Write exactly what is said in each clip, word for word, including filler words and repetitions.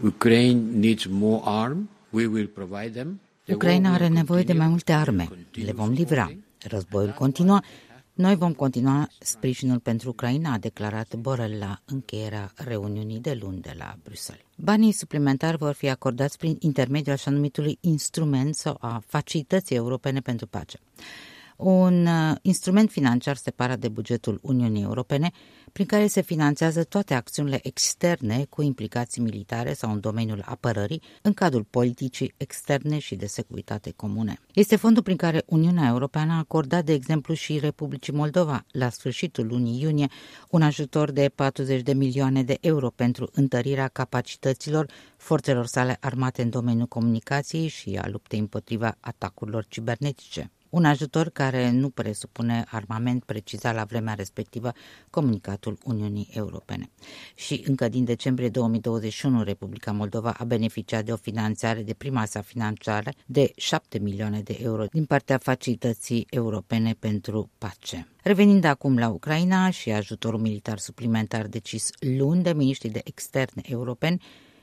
Ukraine needs more arm. We will provide them. Ucraina are nevoie de mai multe arme. Le vom livra. Războiul continuă. Noi vom continua sprijinul pentru Ucraina, a declarat Borrell la încheierea reuniunii de luni de la Bruxelles. Banii suplimentari vor fi acordați prin intermediul așa numitului instrument sau a Facilității Europene pentru Pace. Un uh, instrument financiar separat de bugetul Uniunii Europene, prin care se finanțează toate acțiunile externe cu implicații militare sau în domeniul apărării, în cadrul politicii externe și de securitate comune. Este fondul prin care Uniunea Europeană a acordat, de exemplu, și Republicii Moldova, la sfârșitul lunii iunie, un ajutor de patruzeci de milioane de euro pentru întărirea capacităților forțelor sale armate în domeniul comunicației și a luptei împotriva atacurilor cibernetice. Un ajutor care nu presupune armament, preciza la vremea respectivă comunicatul Uniunii Europene. Și încă din decembrie două mii douăzeci și unu, Republica Moldova a beneficiat de o finanțare de prima sa finanțare de șapte milioane de euro din partea Facilității Europene pentru Pace. Revenind acum la Ucraina și ajutorul militar suplimentar decis luni de miniștrii de externe europeni,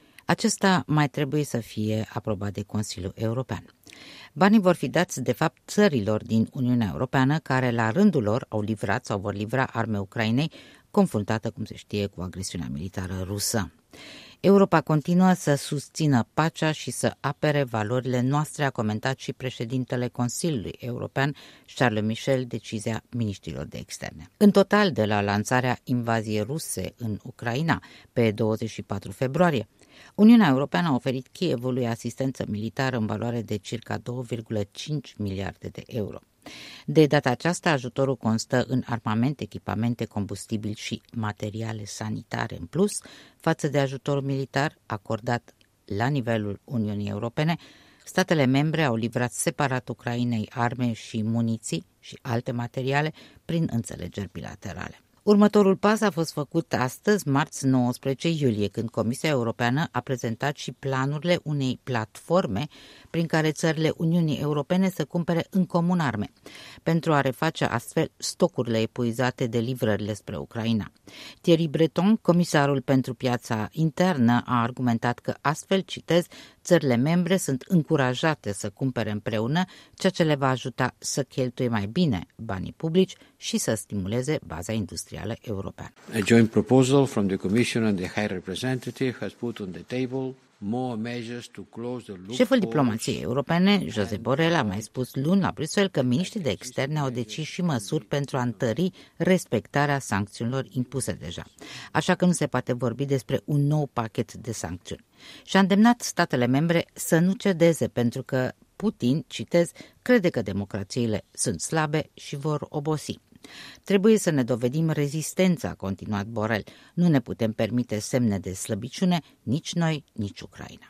acesta mai trebuie să fie aprobat de Consiliul European. Banii vor fi dați, de fapt, țărilor din Uniunea Europeană care, la rândul lor, au livrat sau vor livra arme Ucrainei, confruntată, cum se știe, cu agresiunea militară rusă. Europa continuă să susțină pacea și să apere valorile noastre, a comentat și președintele Consiliului European, Charles Michel, decizia miniștrilor de externe. În total, de la lansarea invaziei ruse în Ucraina pe douăzeci și patru februarie, Uniunea Europeană a oferit Kievului asistență militară în valoare de circa două virgulă cinci miliarde de euro. De data aceasta, ajutorul constă în armament, echipamente, combustibil și materiale sanitare în plus față de ajutorul militar acordat la nivelul Uniunii Europene. Statele membre au livrat separat Ucrainei arme și muniții și alte materiale prin înțelegeri bilaterale. Următorul pas a fost făcut astăzi, marți nouăsprezece iulie, când Comisia Europeană a prezentat și planurile unei platforme prin care țările Uniunii Europene să cumpere în comun arme, pentru a reface astfel stocurile epuizate de livrările spre Ucraina. Thierry Breton, comisarul pentru piața internă, a argumentat că astfel, citez, țările membre sunt încurajate să cumpere împreună, ceea ce le va ajuta să cheltuie mai bine banii publici și să stimuleze baza industrială europeană. A joint proposal from the Commission and the High Representative has put on the table more measures to close the loopholes. Șeful diplomației europene, Josep Borrell, a mai spus luni la Bruxelles că miniștrii de externe au decis și măsuri pentru a întări respectarea sancțiunilor impuse deja. Așa că nu se poate vorbi despre un nou pachet de sancțiuni. Și a îndemnat statele membre să nu cedeze, pentru că Putin, citez, crede că democrațiile sunt slabe și vor obosi. Trebuie să ne dovedim rezistența, a continuat Borrell. Nu ne putem permite semne de slăbiciune, nici noi, nici Ucraina.